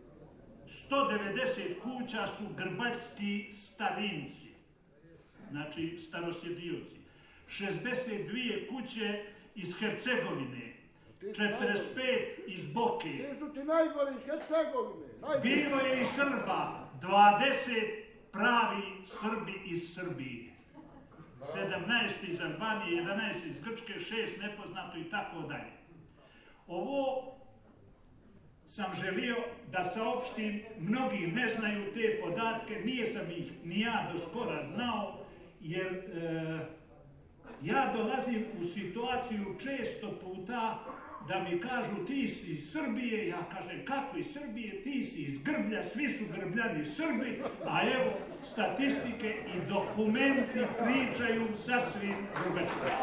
190 kuća su grbaljski starinci, znači starosjedioci. 62 kuće iz Hercegovine, 45 iz Boke. Ti su ti najgori iz Hercegovine. Bilo je i Srba, 20 pravi Srbi iz Srbije. 17 iz Albanije, 11 iz Grčke, 6 nepoznato i tako dalje. Ovo sam želio da saopštim, mnogi ne znaju te podatke, nije sam ih ni ja do skora znao, jer ja dolazim u situaciju često puta da mi kažu ti si iz Srbije, ja kažem kako iz Srbije, ti si iz Grblja, svi su Grbljani Srbi, a evo statistike i dokumenti pričaju sasvim drugačije.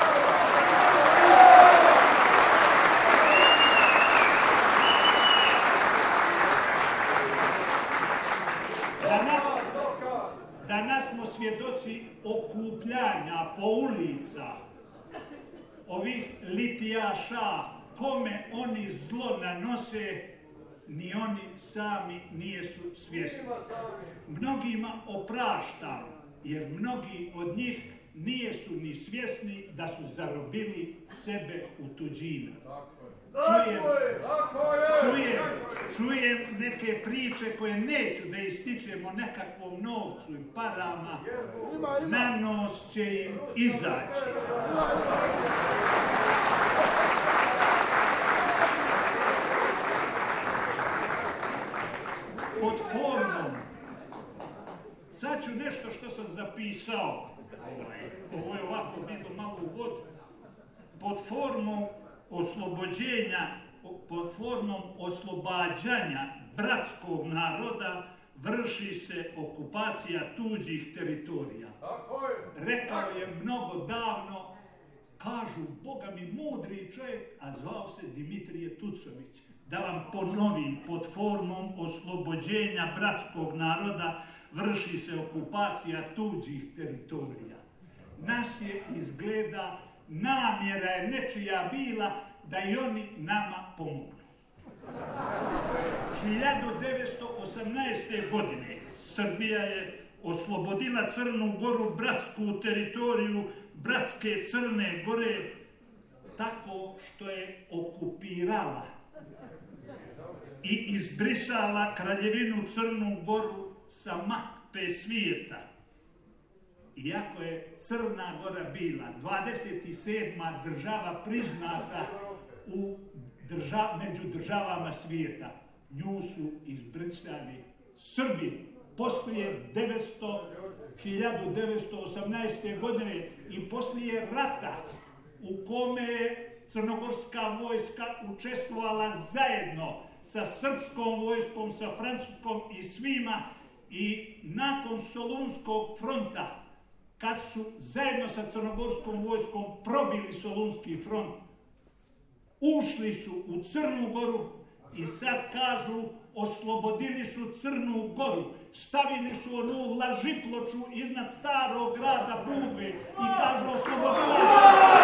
Danas smo svjedoci okupljanja po ulica ovih litijaša, kome oni zlo nanose, ni oni sami nijesu svjesni. Mnogima opraštam, jer mnogi od njih nijesu ni svjesni da su zarobili sebe u tuđinu. Čujem neke priče koje neću da ističemo nekakvom novcu i parama, na nos će im izaći. Pod formom sobom. Sad ću nešto što sam zapisao. Ovo je ovako bilo malo uvod. Pod formom oslobođenja, pod formom oslobađanja bratskog naroda vrši se okupacija tuđih teritorija. Rekao je mnogo davno, kažu, Boga mi mudri čovjek, a zvao se Dimitrije Tucović. Da vam ponovim, pod formom oslobođenja bratskog naroda vrši se okupacija tuđih teritorija. Nas je izgleda, namjera je nečija bila da i oni nama pomognu. 1918. godine Srbija je oslobodila Crnu Goru, bratsku teritoriju bratske Crne Gore, tako što je okupirala i izbrisala Kraljevinu Crnu Goru sa mape svijeta. Iako je Crna Gora bila 27. država priznata među državama svijeta, nju su izbrisali Srbi poslije 1918. godine i poslije rata u kome je crnogorska vojska učestvovala zajedno sa srpskom vojskom, sa francuskom i svima, i nakon Solunskog fronta, kad su zajedno sa crnogorskom vojskom probili Solunski front, ušli su u Crnu Goru i sad kažu oslobodili su Crnu Goru, stavili su onu lažiploču iznad starog grada Budve i kažu oslobodili su.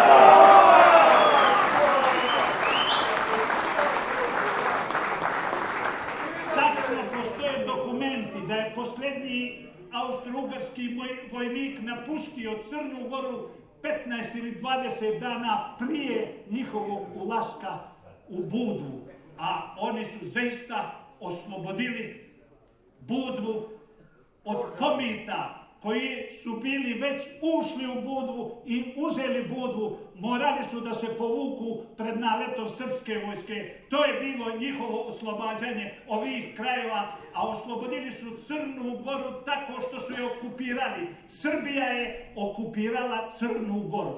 Tačno postoje dokumenti da je posljednji austro-ugarski vojnik napustio Crnu Goru 15 ili 20 dana prije njihovog ulaska u Budvu, a oni su zaista oslobodili Budvu od komita koji su bili već ušli u Budvu i uzeli Budvu, morali su da se povuku pred naletom srpske vojske. To je bilo njihovo oslobađanje ovih krajeva, a oslobodili su Crnu Goru tako što su je okupirali. Srbija je okupirala Crnu Goru.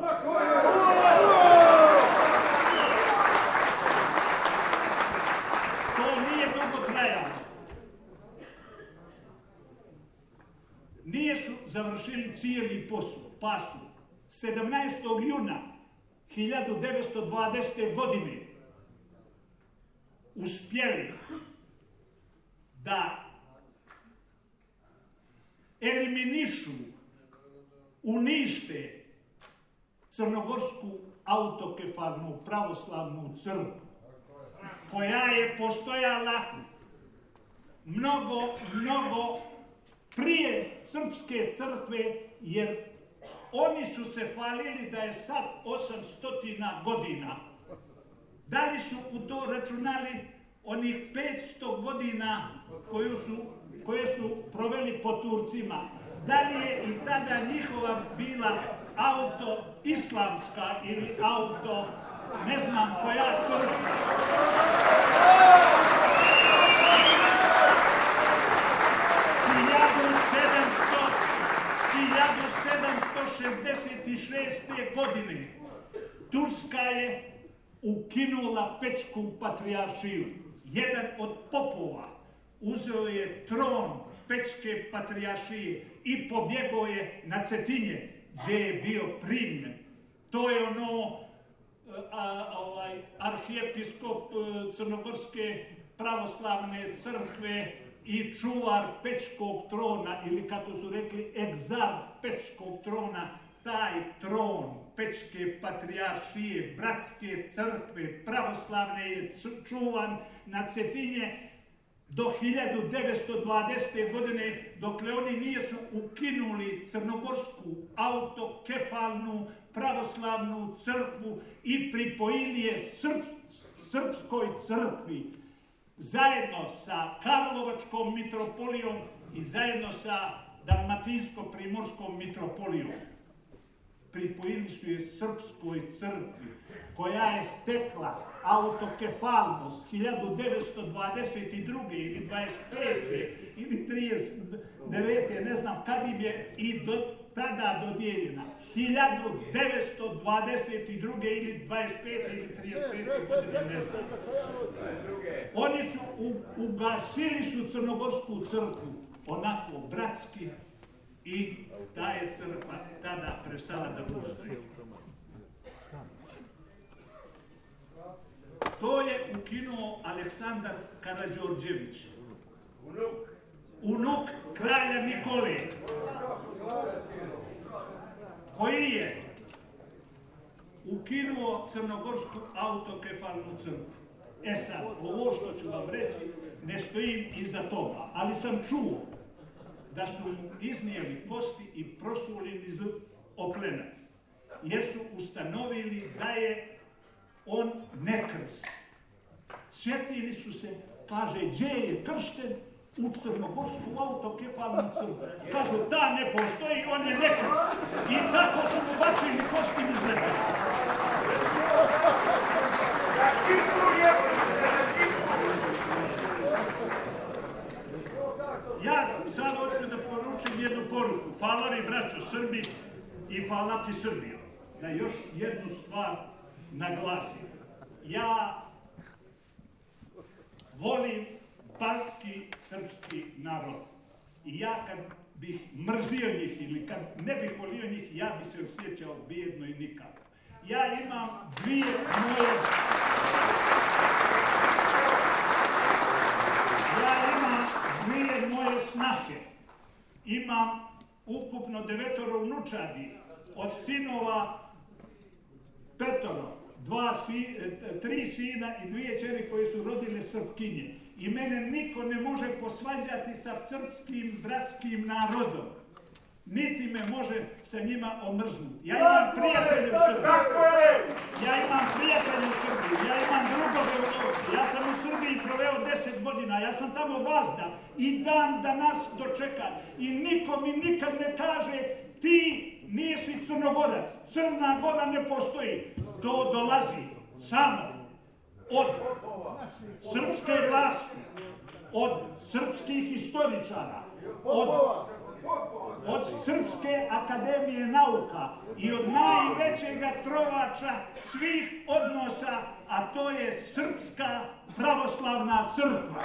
To nije dugo trajalo. Nije su završili cijeli pasu. 17. juna 1920. godine uspjeli da eliminišu, unište crnogorsku autokefalnu pravoslavnu crkvu, koja je postojala mnogo prije srpske crkve, jer oni su se hvalili da je sad 800 godina. Da li su u to računali onih 500 godina koje su proveli po Turcima? Da li je i tada njihova bila auto-islamska ili auto, ne znam koja crkva? 1766. godine Turska je ukinula Pečku patrijaršiju. Jedan od popova uzeo je tron Pečke patrijaršije i pobjegao je na Cetinje, gdje je bio primljen. To je arhijepiskop Crnogorske pravoslavne crkve i čuvar Pečkog trona, ili kako su rekli, egzarh Pečkog trona. Taj tron Pečke patrijaršije, bratske crkve pravoslavne je čuvan na Cetinje do 1920. godine, dokle oni nisu ukinuli crnogorsku autokefalnu pravoslavnu crkvu i pripojili je srpskoj crkvi, zajedno sa Karlovačkom mitropolijom i zajedno sa Dalmatinsko-primorskom mitropolijom. pripojili su je Srpskoj crkvi, koja je stekla autokefalnost 1922. ili 25. ili 39. ne znam kad im je i do tada dodijeljena. 1922. ili 25. ili 35. godine, ne znam. Oni su ugasili su Crnogorsku crkvu onako bratski i ta je crkva tada prestala da postoji. To je ukinuo Aleksandar Karađorđević, unuk kralja Nikole, koji je ukinuo Crnogorsku autokefalnu crkvu. E sad, ovo što ću vam reći, ne stojim iza toga, ali sam čuo da su mu iznijeli kosti i prosulili oklenac, jer su ustanovili da je on nekrst. Sjetili su se, kaže, gdje je kršten? U Crnogorsku autokefalnu crkvu. Kažu, da, ne postoji, on je nekrst. I tako su mu bacili kosti iz neba. Ja sad hoću da poručim jednu poruku. Hvala vi, braćo Srbi, i hvala ti, Srbijo. Da još jednu stvar naglasim. Ja volim baltski srpski narod. I ja kad bih mrzio njih ili kad ne bih volio njih, ja bih se osjećao bijedno i nikako. Ja imam dvije moje snahe. Imam ukupno 9 unučadi, od sinova 5, 3 sina i 2 ćeri koje su rodile Srpkinje. I mene niko ne može posvađati sa srpskim bratskim narodom. Niti me može sa njima omrznuti. Ja imam prijatelje u Srbiji. Ja imam drugove u Evropi. Ja sam u Srbiji proveo 10 godina. Ja sam tamo vazda i dan danas dočekam. I niko mi nikad ne kaže ti nisi Crnogorac. Crna Gora ne postoji. To dolazi samo od srpske vlasti, od srpskih historičara, od Srpske akademije nauka i od najvećega trovača svih odnosa, a to je Srpska pravoslavna crkva.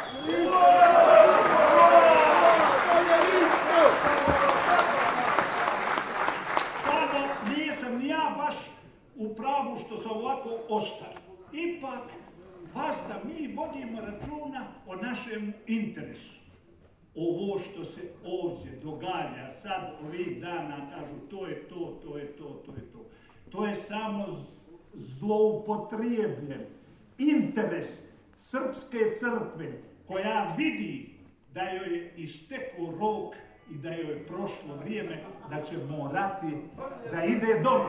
Samo nisam ni ja baš u pravu što sam ovako oštar. Ipak, da mi vodimo računa o našem interesu. Ovo što se ovdje događa sad ovih dana, kažu to je to. To je samo zloupotrijebljen interes Srpske crkve koja vidi da joj je istekao rok i da joj je prošlo vrijeme, da će morati da ide doma.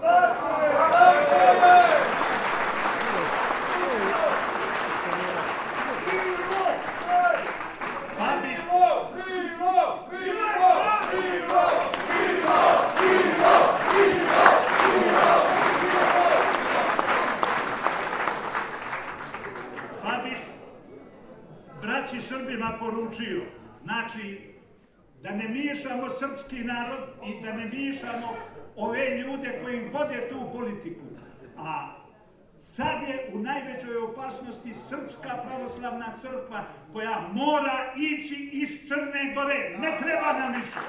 Braći Srbima poručio, znači da ne miješamo srpski narod i da ne miješamo ove ljude koji vode tu politiku. A sad je u najvećoj opasnosti Srpska pravoslavna crkva koja mora ići iz Crne Gore. Ne treba nam više.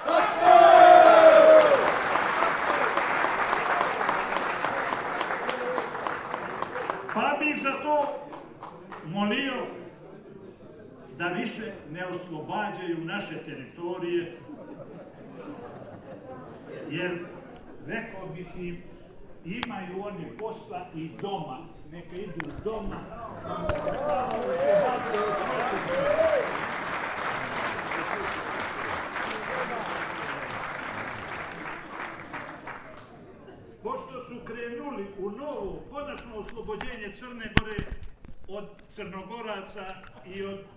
Pa bih za to molio da više ne oslobađaju naše teritorije, jer rekao bih im, imaju oni posla i doma, neka idu doma. Pošto su krenuli u novo, konačno oslobođenje Crne Gore od Crnogoraca i od